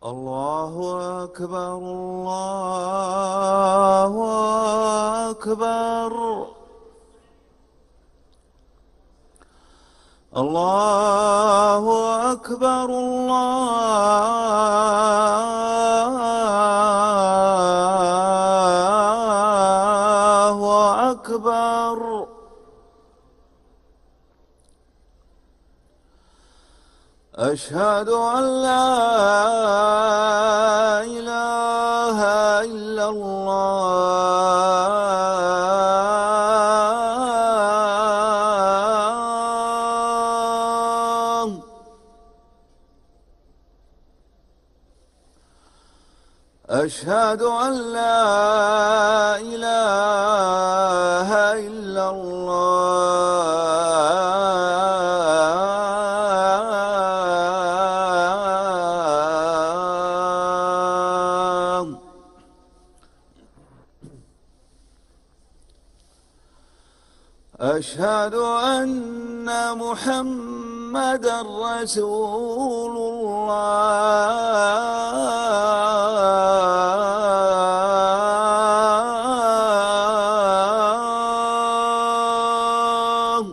الله أكبر الله أكبر الله أكبر الله أكبر. أشهد أن لا إله إلا الله. أشهد أن لا إله إلا الله. أشهد أن محمدًا رسول الله.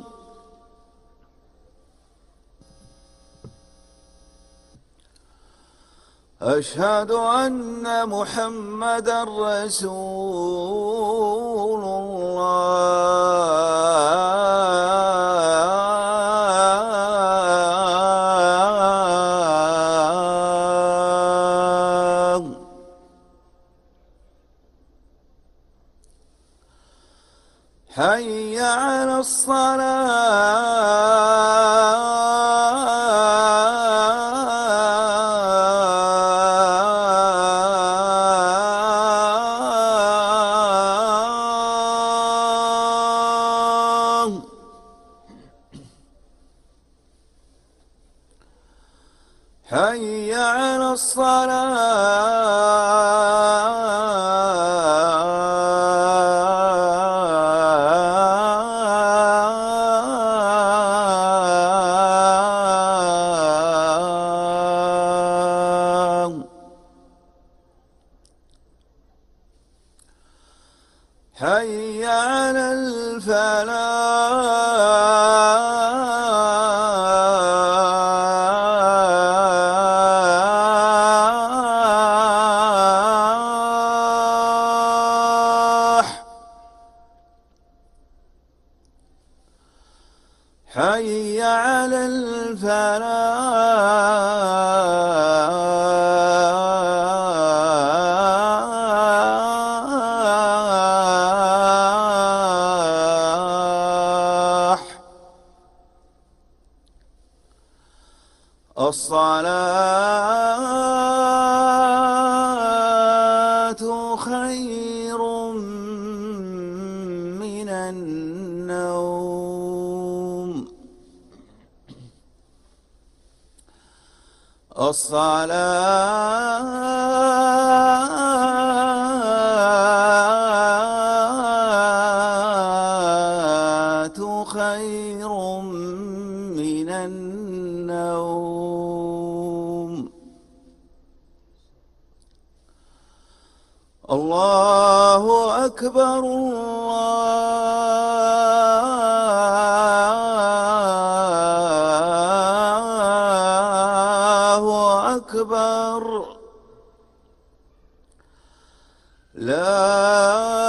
أشهد أن محمدًا رسول الله. حي على الصلاة. حي على الصلاة. حي على الفلاح. حي على الفلاح. الصلاة خير من النوم. الصلاة خير من النوم. الله أكبر الله أكبر. لا